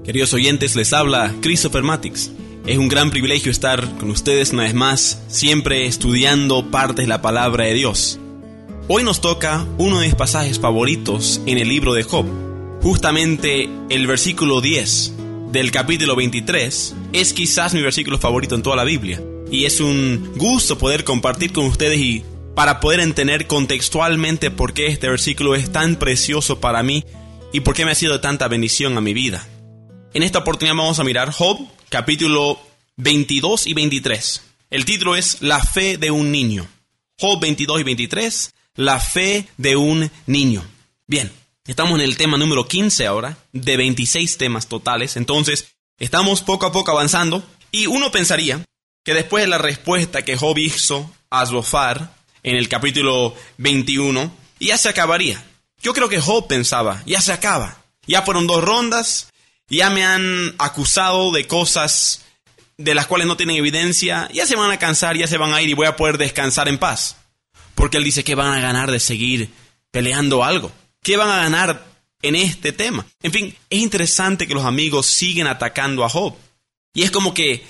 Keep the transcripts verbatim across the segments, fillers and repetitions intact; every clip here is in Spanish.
Queridos oyentes, les habla Christopher Matix. Es un gran privilegio estar con ustedes una vez más, siempre estudiando partes de la palabra de Dios. Hoy nos toca uno de mis pasajes favoritos en el libro de Job. Justamente el versículo diez del capítulo veintitrés es quizás mi versículo favorito en toda la Biblia. Y es un gusto poder compartir con ustedes y para poder entender contextualmente por qué este versículo es tan precioso para mí y por qué me ha sido de tanta bendición a mi vida. En esta oportunidad vamos a mirar Job, capítulo veintidós y veintitrés. El título es La fe de un niño. Job veintidós y veintitrés, la fe de un niño. Bien, estamos en el tema número quince ahora, de veintiséis temas totales. Entonces, estamos poco a poco avanzando. Y uno pensaría que después de la respuesta que Job hizo a Zofar en el capítulo veintiuno, ya se acabaría. Yo creo que Job pensaba, ya se acaba. Ya fueron dos rondas. Ya me han acusado de cosas de las cuales no tienen evidencia. Ya se van a cansar, ya se van a ir y voy a poder descansar en paz. Porque él dice, ¿qué van a ganar de seguir peleando algo? ¿Qué van a ganar en este tema? En fin, es interesante que los amigos siguen atacando a Job. Y es como que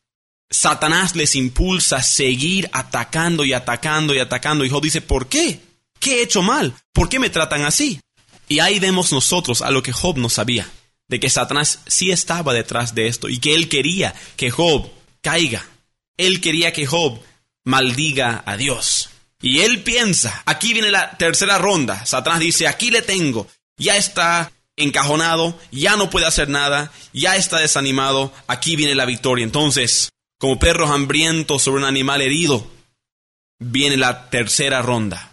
Satanás les impulsa a seguir atacando y atacando y atacando. Y Job dice, ¿por qué? ¿Qué he hecho mal? ¿Por qué me tratan así? Y ahí vemos nosotros a lo que Job no sabía. De que Satanás sí estaba detrás de esto y que él quería que Job caiga. Él quería que Job maldiga a Dios. Y él piensa, aquí viene la tercera ronda. Satanás dice, aquí le tengo. Ya está encajonado, ya no puede hacer nada, ya está desanimado. Aquí viene la victoria. Entonces, como perros hambrientos sobre un animal herido, viene la tercera ronda.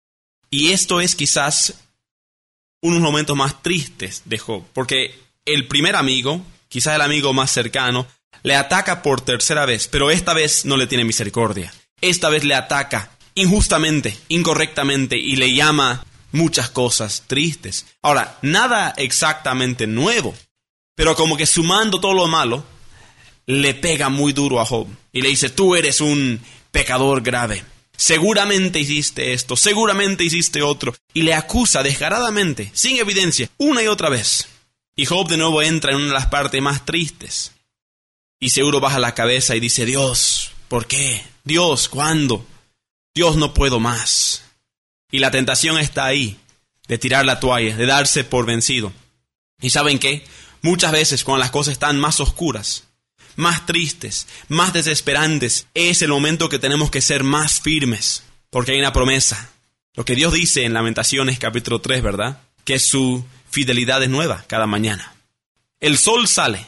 Y esto es quizás unos momentos más tristes de Job, porque el primer amigo, quizás el amigo más cercano, le ataca por tercera vez, pero esta vez no le tiene misericordia. Esta vez le ataca injustamente, incorrectamente, y le llama muchas cosas tristes. Ahora, nada exactamente nuevo, pero como que sumando todo lo malo, le pega muy duro a Job, y le dice, tú eres un pecador grave. Seguramente hiciste esto, seguramente hiciste otro. Y le acusa descaradamente, sin evidencia, una y otra vez. Y Job de nuevo entra en una de las partes más tristes. Y seguro baja la cabeza y dice, Dios, ¿por qué? Dios, ¿cuándo? Dios, no puedo más. Y la tentación está ahí, de tirar la toalla, de darse por vencido. ¿Y saben qué? Muchas veces cuando las cosas están más oscuras, más tristes, más desesperantes, es el momento que tenemos que ser más firmes, porque hay una promesa. Lo que Dios dice en Lamentaciones capítulo tres, ¿verdad? Que su fidelidad es nueva cada mañana. El sol sale,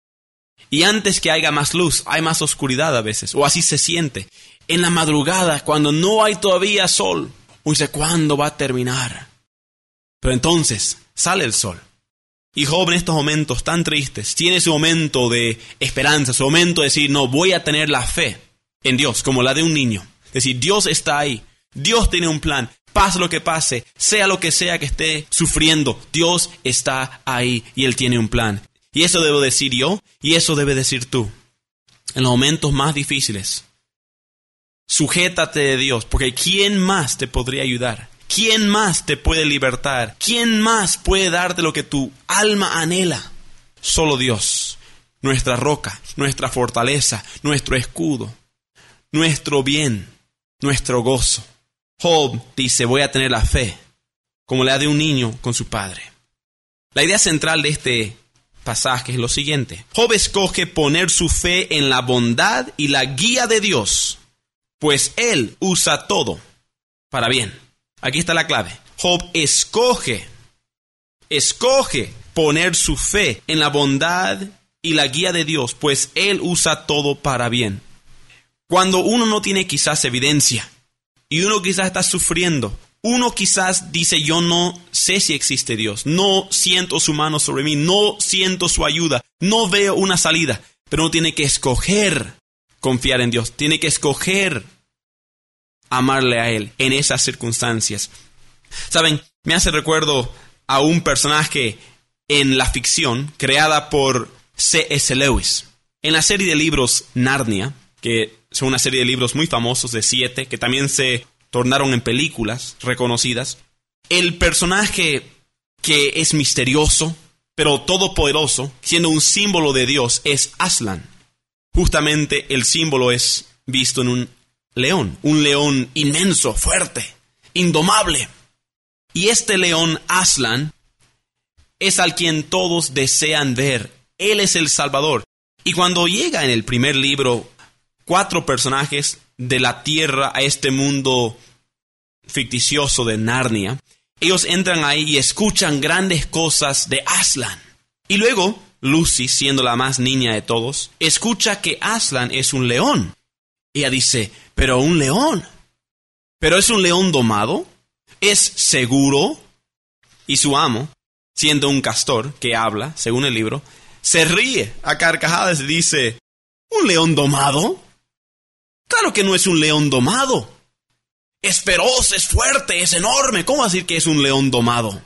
y antes que haya más luz, hay más oscuridad a veces, o así se siente. En la madrugada, cuando no hay todavía sol, uno dice, ¿cuándo va a terminar? Pero entonces, sale el sol. Y Job en estos momentos tan tristes tiene su momento de esperanza, su momento de decir, no, voy a tener la fe en Dios, como la de un niño. Es decir, Dios está ahí, Dios tiene un plan, pase lo que pase, sea lo que sea que esté sufriendo, Dios está ahí y Él tiene un plan. Y eso debo decir yo, y eso debe decir tú. En los momentos más difíciles, sujétate de Dios, porque ¿quién más te podría ayudar? ¿Quién más te puede libertar? ¿Quién más puede darte lo que tu alma anhela? Solo Dios, nuestra roca, nuestra fortaleza, nuestro escudo, nuestro bien, nuestro gozo. Job dice, voy a tener la fe, como la de un niño con su padre. La idea central de este pasaje es lo siguiente. Job escoge poner su fe en la bondad y la guía de Dios, pues Él usa todo para bien. Aquí está la clave. Job escoge, escoge poner su fe en la bondad y la guía de Dios, pues Él usa todo para bien. Cuando uno no tiene quizás evidencia y uno quizás está sufriendo, uno quizás dice, yo no sé si existe Dios, no siento su mano sobre mí, no siento su ayuda, no veo una salida, pero uno tiene que escoger confiar en Dios, tiene que escoger amarle a Él en esas circunstancias. Saben, me hace recuerdo a un personaje en la ficción creada por C S Lewis. En la serie de libros Narnia, que son una serie de libros muy famosos de siete, que también se tornaron en películas reconocidas, el personaje que es misterioso, pero todopoderoso, siendo un símbolo de Dios, es Aslan. Justamente el símbolo es visto en un león, un león inmenso, fuerte, indomable. Y este león Aslan es al quien todos desean ver. Él es el Salvador. Y cuando llega en el primer libro cuatro personajes de la tierra a este mundo ficticioso de Narnia, ellos entran ahí y escuchan grandes cosas de Aslan. Y luego Lucy, siendo la más niña de todos, escucha que Aslan es un león. Ella dice, pero un león. ¿Pero es un león domado? ¿Es seguro? Y su amo, siendo un castor que habla, según el libro, se ríe a carcajadas y dice, ¿un león domado? Claro que no es un león domado. Es feroz, es fuerte, es enorme. ¿Cómo decir que es un león domado?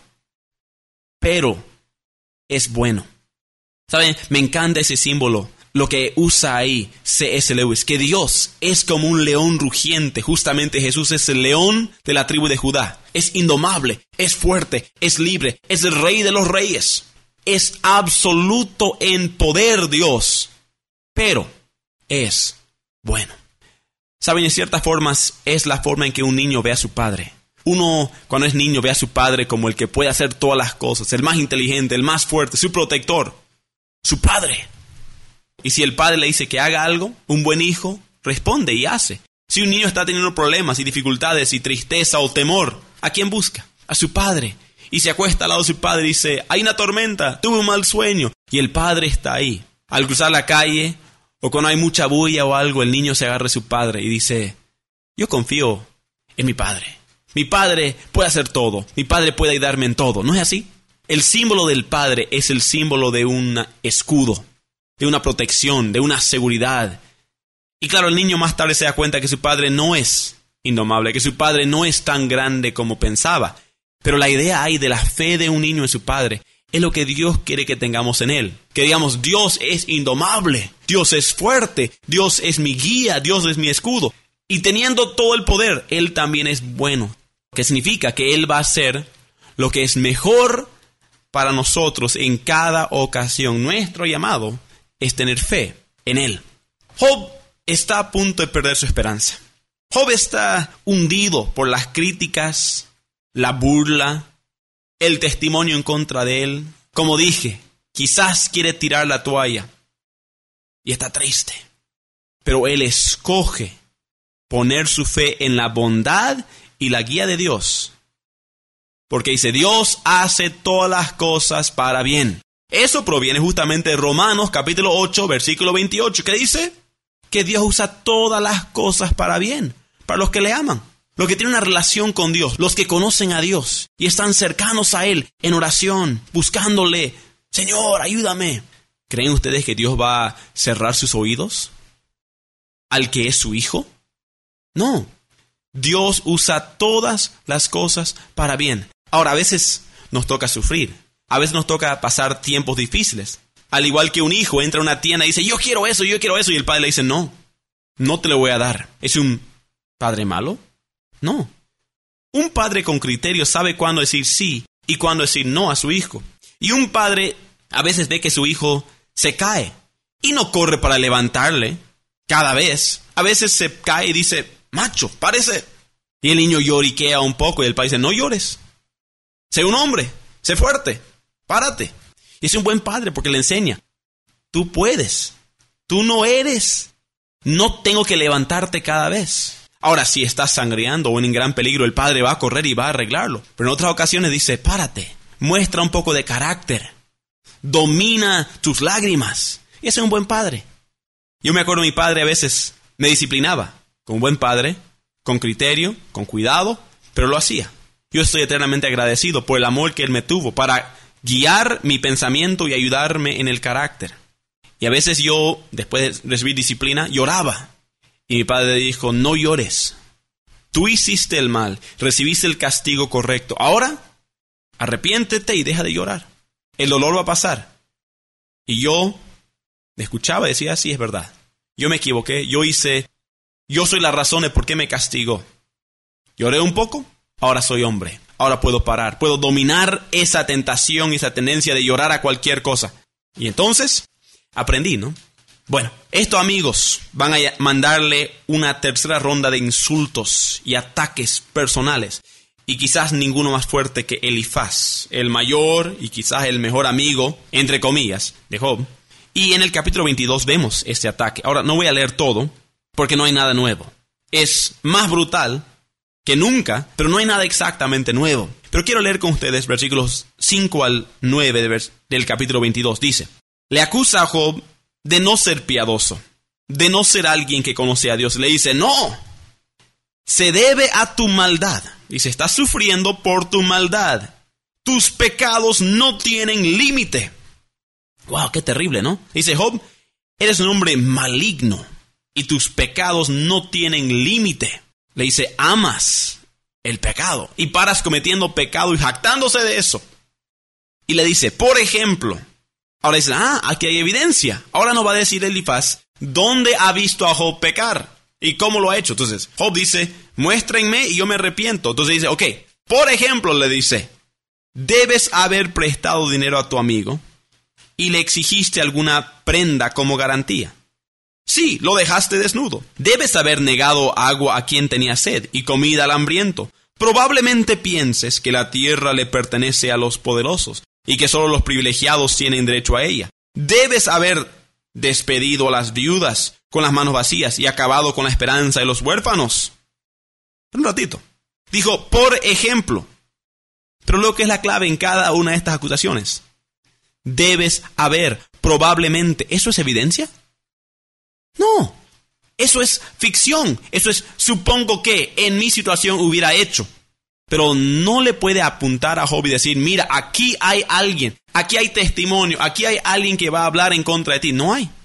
Pero es bueno. ¿Saben? Me encanta ese símbolo. Lo que usa ahí C S Lewis, que Dios es como un león rugiente. Justamente Jesús es el león de la tribu de Judá. Es indomable, es fuerte, es libre, es el rey de los reyes. Es absoluto en poder Dios, pero es bueno. Saben, en ciertas formas es la forma en que un niño ve a su padre. Uno, cuando es niño, ve a su padre como el que puede hacer todas las cosas, el más inteligente, el más fuerte, su protector, su padre. Y si el padre le dice que haga algo, un buen hijo responde y hace. Si un niño está teniendo problemas y dificultades y tristeza o temor, ¿a quién busca? A su padre. Y se acuesta al lado de su padre y dice, hay una tormenta, tuve un mal sueño. Y el padre está ahí. Al cruzar la calle, o cuando hay mucha bulla o algo, el niño se agarra a su padre y dice, yo confío en mi padre. Mi padre puede hacer todo. Mi padre puede ayudarme en todo. ¿No es así? El símbolo del padre es el símbolo de un escudo, de una protección, de una seguridad. Y claro, el niño más tarde se da cuenta que su padre no es indomable, que su padre no es tan grande como pensaba. Pero la idea ahí de la fe de un niño en su padre es lo que Dios quiere que tengamos en él. Que digamos, Dios es indomable, Dios es fuerte, Dios es mi guía, Dios es mi escudo. Y teniendo todo el poder, Él también es bueno. Que significa que Él va a hacer lo que es mejor para nosotros en cada ocasión. Nuestro llamado es tener fe en Él. Job está a punto de perder su esperanza. Job está hundido por las críticas, la burla, el testimonio en contra de él. Como dije, quizás quiere tirar la toalla y está triste. Pero él escoge poner su fe en la bondad y la guía de Dios. Porque dice, Dios hace todas las cosas para bien. Eso proviene justamente de Romanos capítulo ocho, versículo veintiocho, que dice que Dios usa todas las cosas para bien, para los que le aman, los que tienen una relación con Dios, los que conocen a Dios y están cercanos a Él en oración, buscándole, Señor, ayúdame. ¿Creen ustedes que Dios va a cerrar sus oídos al que es su hijo? No. Dios usa todas las cosas para bien. Ahora, a veces nos toca sufrir. A veces nos toca pasar tiempos difíciles. Al igual que un hijo entra a una tienda y dice, yo quiero eso, yo quiero eso. Y el padre le dice, no, no te lo voy a dar. ¿Es un padre malo? No. Un padre con criterio sabe cuándo decir sí y cuándo decir no a su hijo. Y un padre a veces ve que su hijo se cae y no corre para levantarle cada vez. A veces se cae y dice, macho, párese. Y el niño lloriquea un poco y el padre dice, no llores. Sé un hombre, sé fuerte, párate. Y es un buen padre porque le enseña, tú puedes, tú no eres, no tengo que levantarte cada vez. Ahora, si estás sangreando o en gran peligro, el padre va a correr y va a arreglarlo. Pero en otras ocasiones dice, párate, muestra un poco de carácter, domina tus lágrimas. Y ese es un buen padre. Yo me acuerdo, mi padre a veces me disciplinaba. Como buen padre, con criterio, con cuidado, pero lo hacía. Yo estoy eternamente agradecido por el amor que Él me tuvo para guiar mi pensamiento y ayudarme en el carácter. Y a veces yo, después de recibir disciplina, lloraba. Y mi padre dijo, no llores. Tú hiciste el mal, recibiste el castigo correcto. Ahora, arrepiéntete y deja de llorar. El dolor va a pasar. Y yo me escuchaba y decía, sí, es verdad. Yo me equivoqué, yo hice... Yo soy la razón de por qué me castigó. Lloré un poco, ahora soy hombre. ahora puedo parar. Puedo dominar esa tentación y esa tendencia de llorar a cualquier cosa. Y entonces, aprendí, ¿no? Bueno, estos amigos van a mandarle una tercera ronda de insultos y ataques personales. Y quizás ninguno más fuerte que Elifaz, el mayor y quizás el mejor amigo, entre comillas, de Job. Y en el capítulo veintidós vemos este ataque. Ahora, no voy a leer todo, porque no hay nada nuevo. Es más brutal que nunca, pero no hay nada exactamente nuevo. Pero quiero leer con ustedes versículos cinco al nueve de vers- del capítulo veintidós. Dice, le acusa a Job de no ser piadoso, de no ser alguien que conoce a Dios. Le dice, no, se debe a tu maldad. Dice, estás sufriendo por tu maldad. Tus pecados no tienen límite. Wow, qué terrible, ¿no? Dice Job, eres un hombre maligno y tus pecados no tienen límite. Le dice, amas el pecado y paras cometiendo pecado y jactándose de eso. Y le dice, por ejemplo, ahora dice, ah, aquí hay evidencia. Ahora nos va a decir Elifaz, ¿dónde ha visto a Job pecar? ¿Y cómo lo ha hecho? Entonces, Job dice, muéstrenme y yo me arrepiento. Entonces dice, ok, por ejemplo, le dice, debes haber prestado dinero a tu amigo y le exigiste alguna prenda como garantía. Sí, lo dejaste desnudo. Debes haber negado agua a quien tenía sed y comida al hambriento. Probablemente pienses que la tierra le pertenece a los poderosos y que solo los privilegiados tienen derecho a ella. Debes haber despedido a las viudas con las manos vacías y acabado con la esperanza de los huérfanos. Un ratito. Dijo, por ejemplo. Pero lo que es la clave en cada una de estas acusaciones. Debes haber, probablemente. ¿Eso es evidencia? No. Eso es ficción. Eso es, supongo que en mi situación hubiera hecho. Pero no le puede apuntar a Job y decir, mira, aquí hay alguien, aquí hay testimonio, aquí hay alguien que va a hablar en contra de ti. No hay.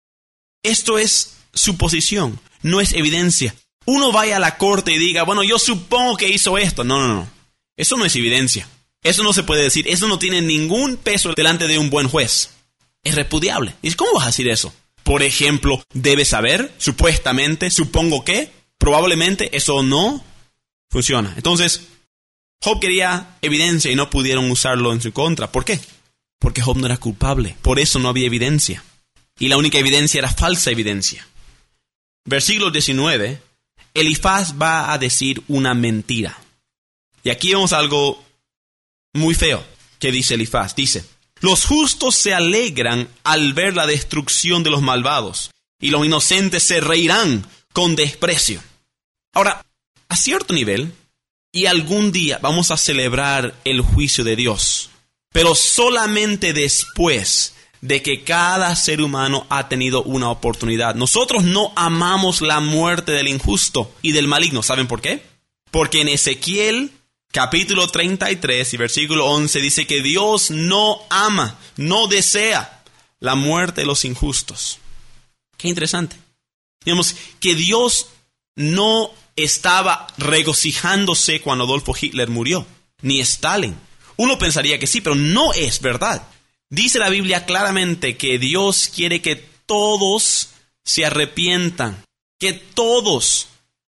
Esto es suposición, no es evidencia. Uno vaya a la corte y diga, bueno, yo supongo que hizo esto. No, no, no. Eso no es evidencia. Eso no se puede decir. Eso no tiene ningún peso delante de un buen juez. Es repudiable. ¿Y cómo vas a decir eso? Por ejemplo, debes saber, supuestamente, supongo que, probablemente, eso no funciona. Entonces, Job quería evidencia y no pudieron usarlo en su contra. ¿Por qué? Porque Job no era culpable. Por eso no había evidencia. Y la única evidencia era falsa evidencia. Versículo diecinueve, Elifaz va a decir una mentira. Y aquí vemos algo muy feo que dice Elifaz. Dice, los justos se alegran al ver la destrucción de los malvados, y los inocentes se reirán con desprecio. Ahora, a cierto nivel, y algún día vamos a celebrar el juicio de Dios, pero solamente después de que cada ser humano ha tenido una oportunidad. Nosotros no amamos la muerte del injusto y del maligno. ¿Saben por qué? Porque en Ezequiel capítulo treinta y tres y versículo once dice que Dios no ama, no desea la muerte de los injustos. Qué interesante. Digamos que Dios no estaba regocijándose cuando Adolfo Hitler murió, ni Stalin. Uno pensaría que sí, pero no es verdad. Dice la Biblia claramente que Dios quiere que todos se arrepientan. Que todos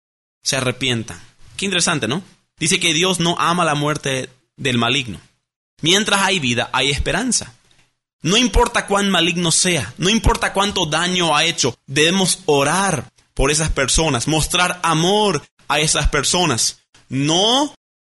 se arrepientan. Qué interesante, ¿no? Dice que Dios no ama la muerte del maligno. Mientras hay vida, hay esperanza. No importa cuán maligno sea, no importa cuánto daño ha hecho, debemos orar por esas personas, mostrar amor a esas personas. No,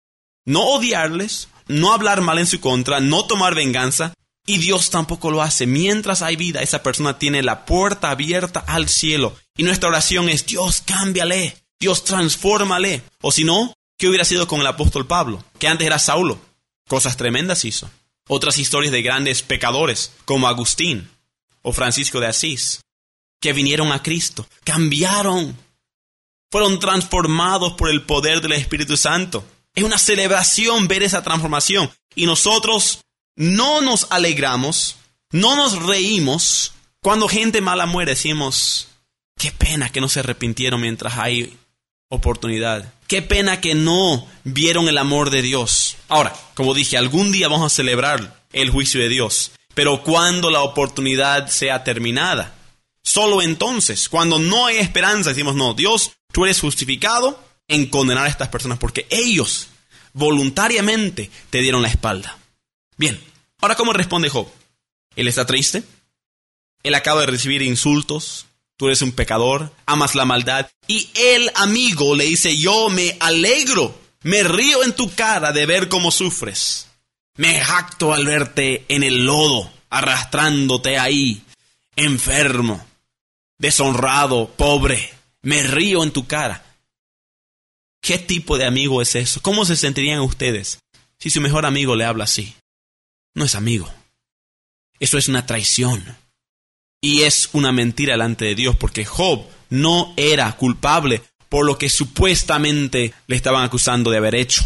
no odiarles, no hablar mal en su contra, no tomar venganza. Y Dios tampoco lo hace. Mientras hay vida, esa persona tiene la puerta abierta al cielo. Y nuestra oración es, Dios, cámbiale. Dios, transfórmale. O si no, ¿qué hubiera sido con el apóstol Pablo? Que antes era Saulo. Cosas tremendas hizo. Otras historias de grandes pecadores, como Agustín o Francisco de Asís, que vinieron a Cristo, cambiaron, fueron transformados por el poder del Espíritu Santo. Es una celebración ver esa transformación. Y nosotros no nos alegramos, no nos reímos cuando gente mala muere. Decimos, qué pena que no se arrepintieron mientras hay oportunidad. Qué pena que no vieron el amor de Dios. Ahora, como dije, algún día vamos a celebrar el juicio de Dios. Pero cuando la oportunidad sea terminada, solo entonces, cuando no hay esperanza, decimos, no, Dios, tú eres justificado en condenar a estas personas porque ellos voluntariamente te dieron la espalda. Bien, ahora ¿cómo responde Job? Él está triste, él acaba de recibir insultos, tú eres un pecador, amas la maldad, y el amigo le dice, yo me alegro, me río en tu cara de ver cómo sufres, me jacto al verte en el lodo, arrastrándote ahí, enfermo, deshonrado, pobre, me río en tu cara. ¿Qué tipo de amigo es eso? ¿Cómo se sentirían ustedes si su mejor amigo le habla así? No es amigo. Eso es una traición. Y es una mentira delante de Dios, porque Job no era culpable por lo que supuestamente le estaban acusando de haber hecho.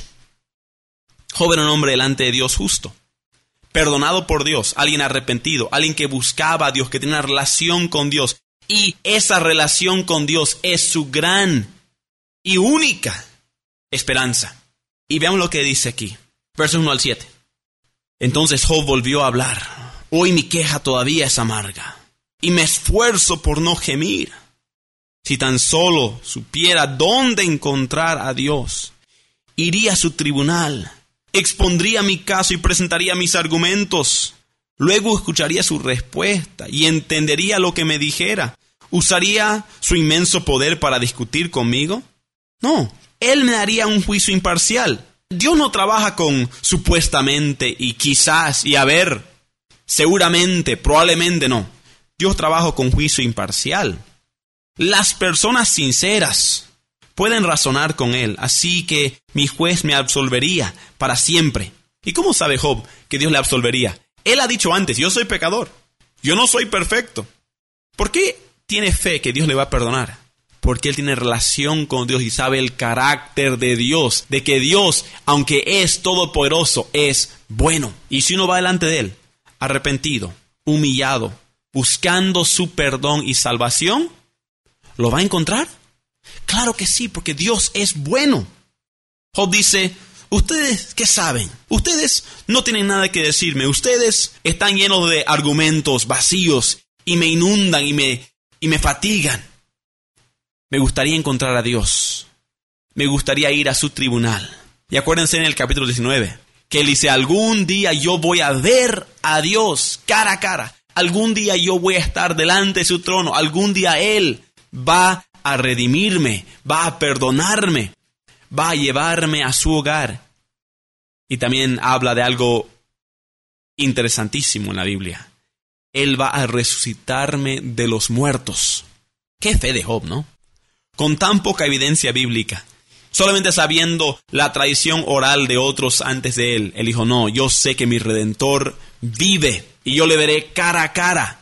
Job era un hombre delante de Dios justo, perdonado por Dios, alguien arrepentido, alguien que buscaba a Dios, que tenía una relación con Dios. Y esa relación con Dios es su gran y única esperanza. Y veamos lo que dice aquí, versos uno al siete. Entonces Job volvió a hablar. Hoy mi queja todavía es amarga, y me esfuerzo por no gemir. Si tan solo supiera dónde encontrar a Dios, iría a su tribunal, expondría mi caso y presentaría mis argumentos. Luego escucharía su respuesta y entendería lo que me dijera. ¿Usaría su inmenso poder para discutir conmigo? No, él me daría un juicio imparcial. Dios no trabaja con supuestamente y quizás y a ver, seguramente, probablemente no. Dios trabaja con juicio imparcial. Las personas sinceras pueden razonar con él, así que mi juez me absolvería para siempre. ¿Y cómo sabe Job que Dios le absolvería? Él ha dicho antes, yo soy pecador, yo no soy perfecto. ¿Por qué tiene fe que Dios le va a perdonar? Porque él tiene relación con Dios y sabe el carácter de Dios, de que Dios, aunque es todopoderoso, es bueno. Y si uno va delante de él, arrepentido, humillado, buscando su perdón y salvación, ¿lo va a encontrar? Claro que sí, porque Dios es bueno. Job dice, ¿ustedes qué saben? Ustedes no tienen nada que decirme. Ustedes están llenos de argumentos vacíos y me inundan y me, y me fatigan. Me gustaría encontrar a Dios. Me gustaría ir a su tribunal. Y acuérdense en el capítulo diecinueve, que él dice, algún día yo voy a ver a Dios cara a cara. Algún día yo voy a estar delante de su trono. Algún día Él va a redimirme, va a perdonarme, va a llevarme a su hogar. Y también habla de algo interesantísimo en la Biblia. Él va a resucitarme de los muertos. Qué fe de Job, ¿no? Con tan poca evidencia bíblica, solamente sabiendo la tradición oral de otros antes de él, él dijo, no, yo sé que mi Redentor vive y yo le veré cara a cara.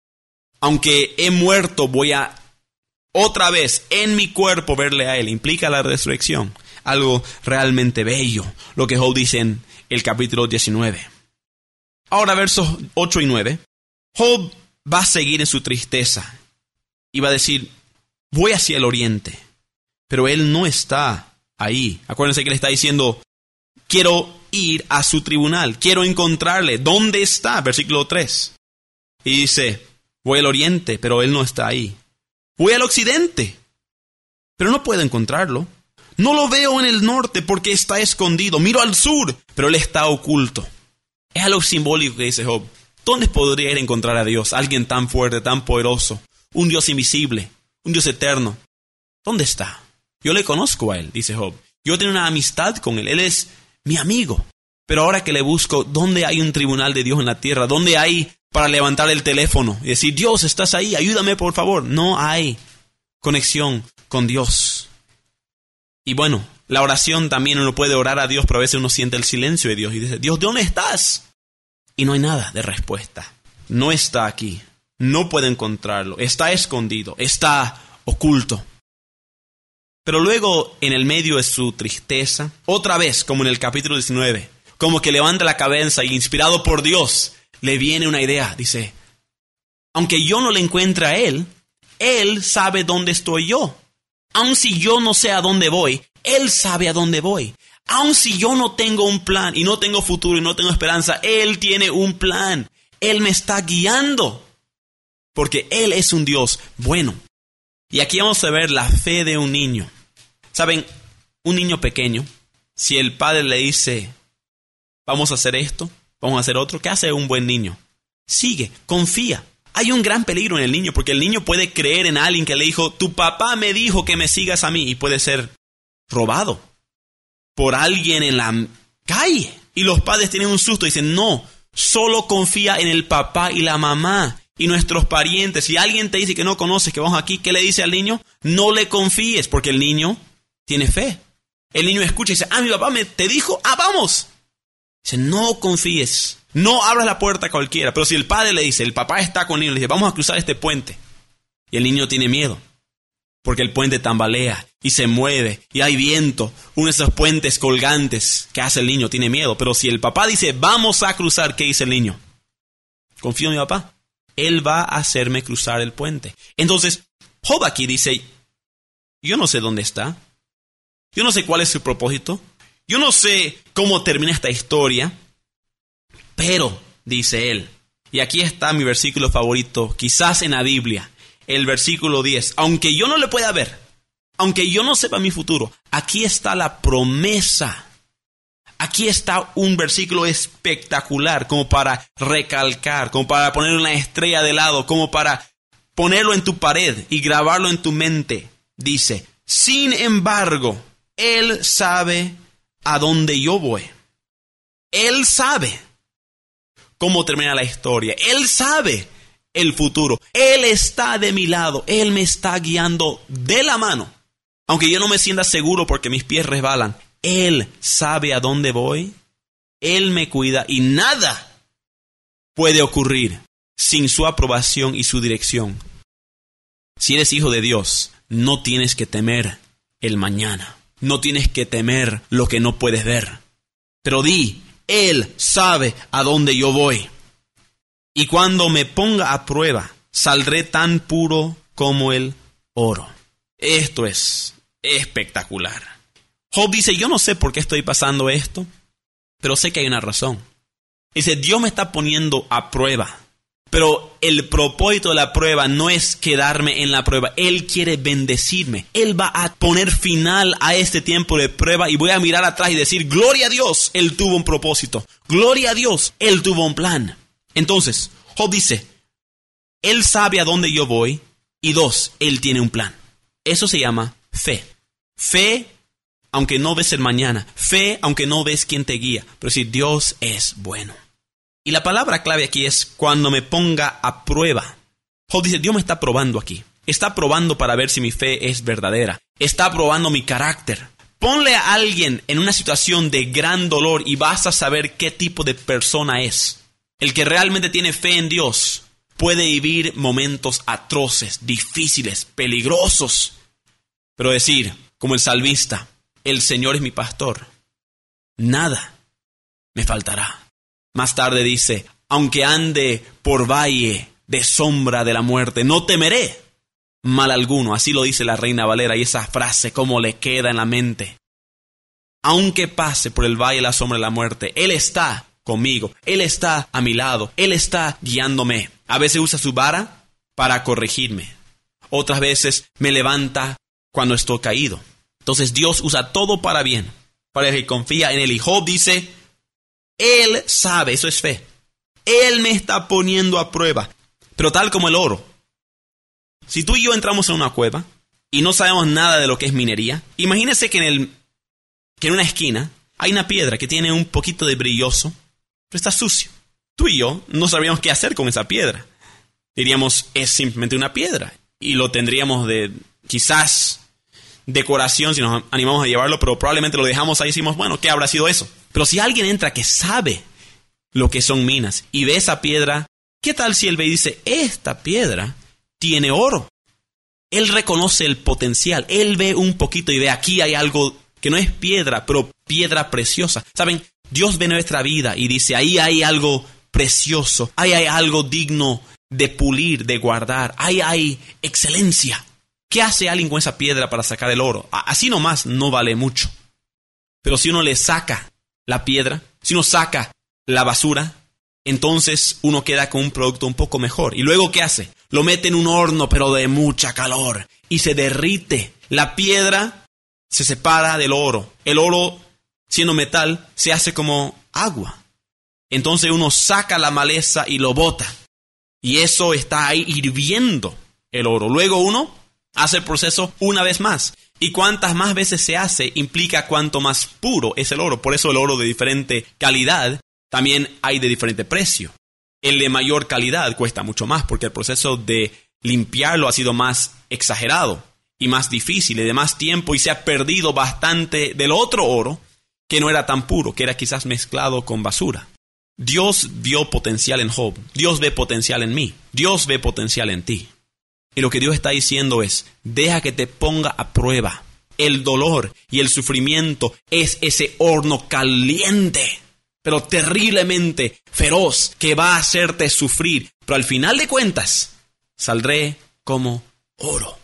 Aunque he muerto, voy a otra vez en mi cuerpo verle a él. Implica la resurrección. Algo realmente bello, lo que Job dice en el capítulo diecinueve. Ahora versos ocho y nueve. Job va a seguir en su tristeza y va a decir, voy hacia el oriente, pero él no está ahí. Acuérdense que le está diciendo, quiero ir a su tribunal, quiero encontrarle. ¿Dónde está? Versículo tres. Y dice, voy al oriente, pero él no está ahí. Voy al occidente, pero no puedo encontrarlo. No lo veo en el norte porque está escondido. Miro al sur, pero él está oculto. Es algo simbólico que dice Job. ¿Dónde podría ir a encontrar a Dios? Alguien tan fuerte, tan poderoso. Un Dios invisible, un Dios eterno. ¿Dónde está? Yo le conozco a él, dice Job. Yo tengo una amistad con él. Él es mi amigo. Pero ahora que le busco, ¿dónde hay un tribunal de Dios en la tierra? ¿Dónde hay para levantar el teléfono y decir, Dios, estás ahí, ayúdame por favor? No hay conexión con Dios. Y bueno, la oración también uno puede orar a Dios, pero a veces uno siente el silencio de Dios y dice, Dios, ¿dónde estás? Y no hay nada de respuesta. No está aquí. No puede encontrarlo. Está escondido. Está oculto. Pero luego, en el medio de su tristeza, otra vez, como en el capítulo diecinueve, como que levanta la cabeza y inspirado por Dios, le viene una idea. Dice, aunque yo no le encuentre a Él, Él sabe dónde estoy yo. Aun si yo no sé a dónde voy, Él sabe a dónde voy. Aun si yo no tengo un plan y no tengo futuro y no tengo esperanza, Él tiene un plan. Él me está guiando. Porque Él es un Dios bueno. Y aquí vamos a ver la fe de un niño. ¿Saben? Un niño pequeño Si el padre le dice, vamos a hacer esto, vamos a hacer otro, ¿qué hace un buen niño? Sigue, confía. Hay un gran peligro en el niño, porque el niño puede creer en alguien que le dijo, tu papá me dijo que me sigas a mí, y puede ser robado por alguien en la calle. Y los padres tienen un susto y dicen, no, solo confía en el papá y la mamá y nuestros parientes. Si alguien te dice que no conoces, que vamos aquí, ¿qué le dice al niño? No le confíes, porque el niño tiene fe. El niño escucha y dice, ah, mi papá me te dijo, ah, vamos. Dice, no confíes, no abras la puerta a cualquiera. Pero si el padre le dice, el papá está con el niño, le dice, vamos a cruzar este puente. Y el niño tiene miedo, porque el puente tambalea y se mueve y hay viento. Uno de esos puentes colgantes que hace el niño tiene miedo. Pero si el papá dice, vamos a cruzar, ¿qué dice el niño? Confío en mi papá. Él va a hacerme cruzar el puente. Entonces, Job aquí dice, yo no sé dónde está. Yo no sé cuál es su propósito. Yo no sé cómo termina esta historia. Pero, dice él, y aquí está mi versículo favorito, quizás en la Biblia, el versículo diez. Aunque yo no le pueda ver, aunque yo no sepa mi futuro, aquí está la promesa. Aquí está un versículo espectacular, como para recalcar, como para poner una estrella de lado, como para ponerlo en tu pared y grabarlo en tu mente. Dice, sin embargo, Él sabe a dónde yo voy. Él sabe cómo termina la historia. Él sabe el futuro. Él está de mi lado. Él me está guiando de la mano. Aunque yo no me sienta seguro porque mis pies resbalan. Él sabe a dónde voy. Él me cuida y nada puede ocurrir sin su aprobación y su dirección. Si eres hijo de Dios, no tienes que temer el mañana. No tienes que temer lo que no puedes ver. Pero di, Él sabe a dónde yo voy. Y cuando me ponga a prueba, saldré tan puro como el oro. Esto es espectacular. Job dice, yo no sé por qué estoy pasando esto, pero sé que hay una razón. Dice, Dios me está poniendo a prueba. Pero el propósito de la prueba no es quedarme en la prueba. Él quiere bendecirme. Él va a poner final a este tiempo de prueba y voy a mirar atrás y decir, gloria a Dios, Él tuvo un propósito. Gloria a Dios, Él tuvo un plan. Entonces, Job dice, Él sabe a dónde yo voy y dos, Él tiene un plan. Eso se llama fe. Fe, aunque no ves el mañana. Fe, aunque no ves quién te guía. Pero si Dios es bueno. Y la palabra clave aquí es cuando me ponga a prueba. Job dice, Dios me está probando aquí. Está probando para ver si mi fe es verdadera. Está probando mi carácter. Ponle a alguien en una situación de gran dolor y vas a saber qué tipo de persona es. El que realmente tiene fe en Dios puede vivir momentos atroces, difíciles, peligrosos. Pero decir, como el salmista, el Señor es mi pastor. Nada me faltará. Más tarde dice, aunque ande por valle de sombra de la muerte, no temeré mal alguno. Así lo dice la Reina Valera y esa frase cómo le queda en la mente. Aunque pase por el valle de la sombra de la muerte, Él está conmigo. Él está a mi lado. Él está guiándome. A veces usa su vara para corregirme. Otras veces me levanta cuando estoy caído. Entonces Dios usa todo para bien. Para el que confía en Él. Y Job dice, Él sabe, eso es fe. Él me está poniendo a prueba. Pero tal como el oro. Si tú y yo entramos en una cueva y no sabemos nada de lo que es minería, imagínese que en, el, que en una esquina hay una piedra que tiene un poquito de brilloso, pero está sucio. Tú y yo no sabríamos qué hacer con esa piedra. Diríamos, es simplemente una piedra. Y lo tendríamos de, quizás, decoración si nos animamos a llevarlo, pero probablemente lo dejamos ahí y decimos, bueno, ¿qué habrá sido eso? Pero si alguien entra que sabe lo que son minas y ve esa piedra, ¿qué tal si él ve y dice, esta piedra tiene oro? Él reconoce el potencial. Él ve un poquito y ve, aquí hay algo que no es piedra, pero piedra preciosa. ¿Saben? Dios ve nuestra vida y dice, ahí hay algo precioso. Ahí hay algo digno de pulir, de guardar. Ahí hay excelencia. ¿Qué hace alguien con esa piedra para sacar el oro? Así nomás no vale mucho. Pero si uno le saca la piedra, si uno saca la basura, entonces uno queda con un producto un poco mejor. ¿Y luego qué hace? Lo mete en un horno, pero de mucha calor, y se derrite. La piedra se separa del oro. El oro siendo metal, se hace como agua. Entonces uno saca la maleza y lo bota. Y eso está ahí hirviendo el oro. Luego uno hace el proceso una vez más. Y cuantas más veces se hace, implica cuánto más puro es el oro. Por eso el oro de diferente calidad también hay de diferente precio. El de mayor calidad cuesta mucho más porque el proceso de limpiarlo ha sido más exagerado y más difícil y de más tiempo, y se ha perdido bastante del otro oro que no era tan puro, que era quizás mezclado con basura. Dios vio potencial en Job. Dios ve potencial en mí. Dios ve potencial en ti. Y lo que Dios está diciendo es, deja que te ponga a prueba. El dolor y el sufrimiento es ese horno caliente, pero terriblemente feroz, que va a hacerte sufrir. Pero al final de cuentas, saldré como oro.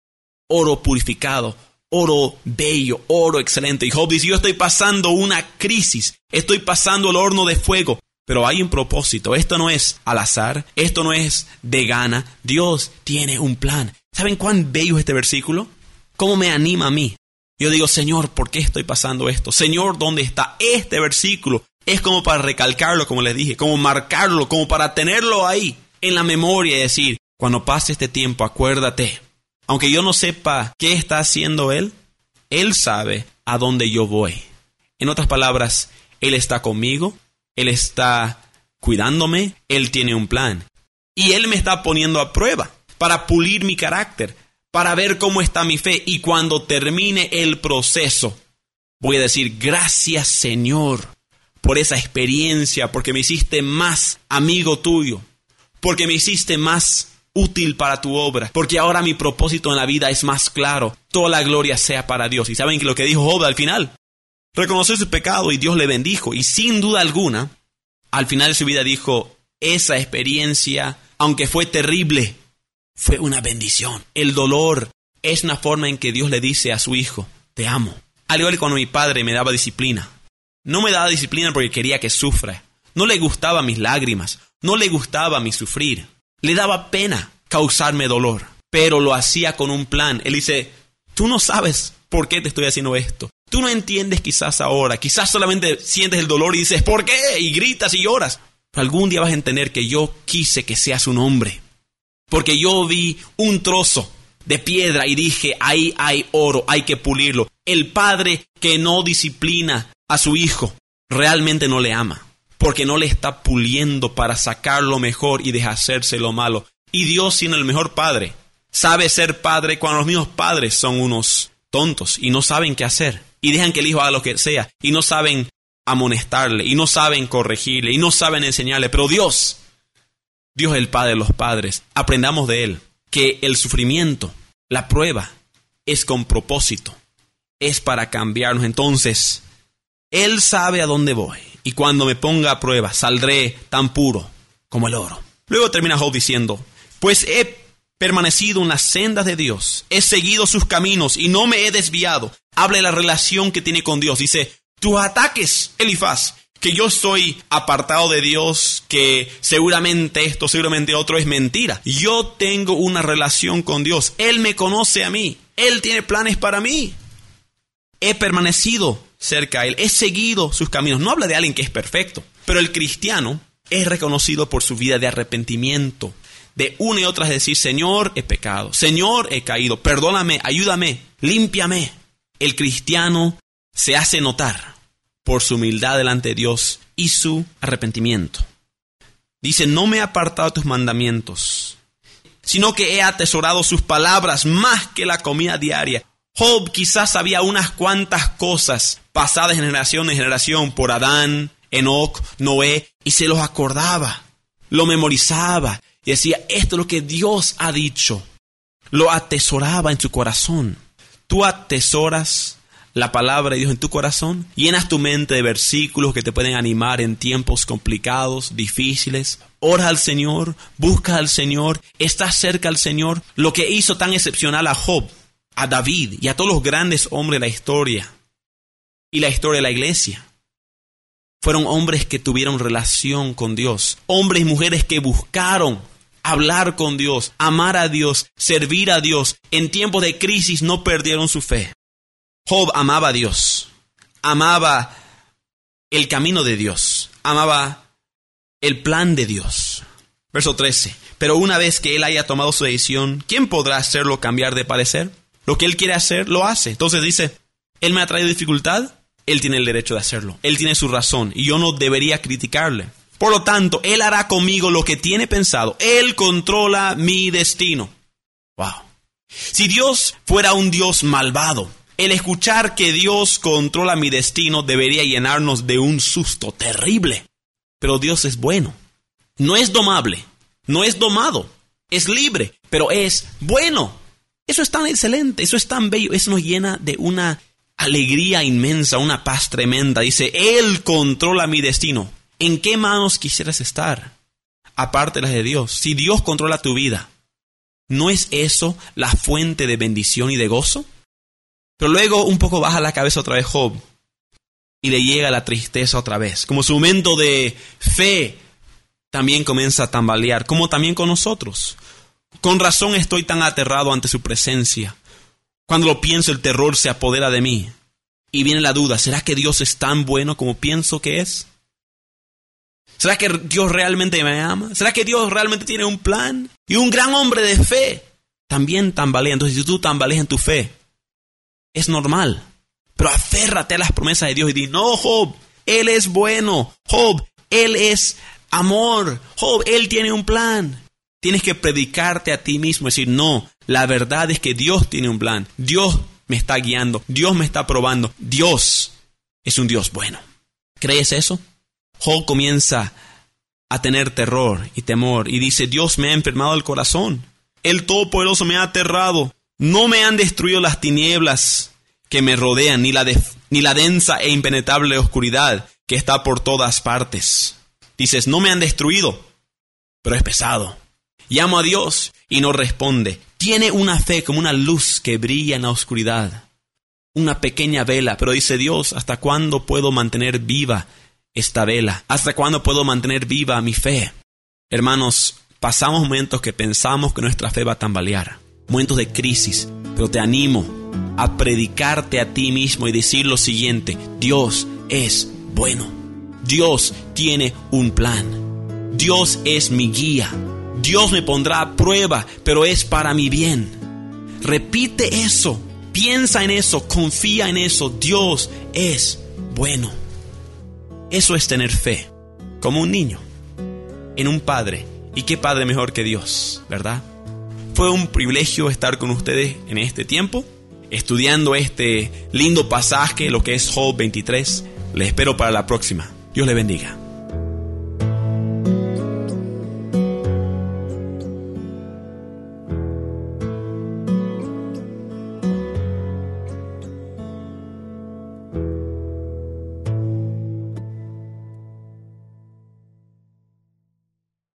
Oro purificado, oro bello, oro excelente. Y Job dice, yo estoy pasando una crisis, estoy pasando el horno de fuego. Pero hay un propósito. Esto no es al azar, esto no es de gana. Dios tiene un plan. ¿Saben cuán bello es este versículo? ¿Cómo me anima a mí? Yo digo, Señor, ¿por qué estoy pasando esto? Señor, ¿dónde está? Este versículo es como para recalcarlo, como les dije, como marcarlo, como para tenerlo ahí en la memoria y decir, cuando pase este tiempo, acuérdate. Aunque yo no sepa qué está haciendo Él, Él sabe a dónde yo voy. En otras palabras, Él está conmigo. Él está cuidándome, Él tiene un plan. Y Él me está poniendo a prueba para pulir mi carácter, para ver cómo está mi fe. Y cuando termine el proceso, voy a decir, gracias Señor por esa experiencia, porque me hiciste más amigo tuyo, porque me hiciste más útil para tu obra, porque ahora mi propósito en la vida es más claro. Toda la gloria sea para Dios. ¿Y saben que lo que dijo Job al final? Reconoció su pecado y Dios le bendijo. Y sin duda alguna, al final de su vida dijo, esa experiencia, aunque fue terrible, fue una bendición. El dolor es una forma en que Dios le dice a su hijo, te amo. Al igual que cuando mi padre me daba disciplina. No me daba disciplina porque quería que sufra. No le gustaban mis lágrimas. No le gustaba mi sufrir. Le daba pena causarme dolor. Pero lo hacía con un plan. Él dice, tú no sabes por qué te estoy haciendo esto. Tú no entiendes quizás ahora, quizás solamente sientes el dolor y dices, ¿por qué? Y gritas y lloras. Pero algún día vas a entender que yo quise que seas un hombre. Porque yo vi un trozo de piedra y dije, ahí hay oro, hay que pulirlo. El padre que no disciplina a su hijo realmente no le ama. Porque no le está puliendo para sacar lo mejor y deshacerse lo malo. Y Dios, siendo el mejor padre, sabe ser padre cuando los mismos padres son unos tontos y no saben qué hacer. Y dejan que el hijo haga lo que sea. Y no saben amonestarle. Y no saben corregirle. Y no saben enseñarle. Pero Dios, Dios es el Padre de los padres. Aprendamos de Él que el sufrimiento, la prueba, es con propósito. Es para cambiarnos. Entonces, Él sabe a dónde voy. Y cuando me ponga a prueba, saldré tan puro como el oro. Luego termina Job diciendo, pues he permanecido en las sendas de Dios, he seguido sus caminos y no me he desviado. Habla de la relación que tiene con Dios. Dice, tus ataques, Elifaz, que yo estoy apartado de Dios, que seguramente esto, seguramente otro es mentira. Yo tengo una relación con Dios. Él me conoce a mí. Él tiene planes para mí. He permanecido cerca a Él. He seguido sus caminos. No habla de alguien que es perfecto, pero el cristiano es reconocido por su vida de arrepentimiento. De una y otra es decir, Señor, he pecado. Señor, he caído. Perdóname, ayúdame, límpiame. El cristiano se hace notar por su humildad delante de Dios y su arrepentimiento. Dice, no me he apartado de tus mandamientos, sino que he atesorado sus palabras más que la comida diaria. Job quizás sabía unas cuantas cosas pasadas de generación en generación por Adán, Enoc, Noé, y se los acordaba, lo memorizaba. Y decía, esto es lo que Dios ha dicho. Lo atesoraba en su corazón. Tú atesoras la palabra de Dios en tu corazón. Llenas tu mente de versículos que te pueden animar en tiempos complicados, difíciles. Ora al Señor, busca al Señor, estás cerca al Señor. Lo que hizo tan excepcional a Job, a David y a todos los grandes hombres de la historia y la historia de la iglesia. Fueron hombres que tuvieron relación con Dios. Hombres y mujeres que buscaron hablar con Dios, amar a Dios, servir a Dios. En tiempos de crisis no perdieron su fe. Job amaba a Dios, amaba el camino de Dios, amaba el plan de Dios. Verso trece. Pero una vez que él haya tomado su decisión, ¿quién podrá hacerlo cambiar de parecer? Lo que él quiere hacer, lo hace. Entonces dice, él me ha traído dificultad, él tiene el derecho de hacerlo. Él tiene su razón y yo no debería criticarle. Por lo tanto, él hará conmigo lo que tiene pensado. Él controla mi destino. Wow. Si Dios fuera un Dios malvado, el escuchar que Dios controla mi destino debería llenarnos de un susto terrible. Pero Dios es bueno. No es domable, no es domado, es libre, pero es bueno. Eso es tan excelente, eso es tan bello, eso nos llena de una alegría inmensa, una paz tremenda. Dice, Él controla mi destino. ¿En qué manos quisieras estar? Aparte de las de Dios. Si Dios controla tu vida, ¿no es eso la fuente de bendición y de gozo? Pero luego un poco baja la cabeza otra vez Job y le llega la tristeza otra vez. Como su momento de fe también comienza a tambalear, como también con nosotros. Con razón estoy tan aterrado ante su presencia. Cuando lo pienso, el terror se apodera de mí. Y viene la duda, ¿será que Dios es tan bueno como pienso que es? ¿Será que Dios realmente me ama? ¿Será que Dios realmente tiene un plan? Y un gran hombre de fe también tambalea. Entonces, si tú tambaleas en tu fe, es normal. Pero aférrate a las promesas de Dios y di, no, Job, Él es bueno. Job, Él es amor. Job, Él tiene un plan. Tienes que predicarte a ti mismo, decir, no, la verdad es que Dios tiene un plan. Dios me está guiando, Dios me está probando. Dios es un Dios bueno. ¿Crees eso? Job comienza a tener terror y temor y dice, Dios me ha enfermado el corazón. El Todopoderoso me ha aterrado. No me han destruido las tinieblas que me rodean, ni la, de, ni la densa e impenetrable oscuridad que está por todas partes. Dices, no me han destruido, pero es pesado. Llamo a Dios y no responde. Tiene una fe como una luz que brilla en la oscuridad. Una pequeña vela, pero dice Dios, ¿hasta cuándo puedo mantener viva esta vela? ¿Hasta cuándo puedo mantener viva mi fe? Hermanos, pasamos momentos que pensamos que nuestra fe va a tambalear. Momentos de crisis, pero te animo a predicarte a ti mismo y decir lo siguiente, Dios es bueno. Dios tiene un plan. Dios es mi guía. Dios me pondrá a prueba, pero es para mi bien. Repite eso, piensa en eso, confía en eso. Dios es bueno. Eso es tener fe, como un niño, en un padre. ¿Y qué padre mejor que Dios, verdad? Fue un privilegio estar con ustedes en este tiempo, estudiando este lindo pasaje, lo que es Job veintitrés. Les espero para la próxima. Dios les bendiga.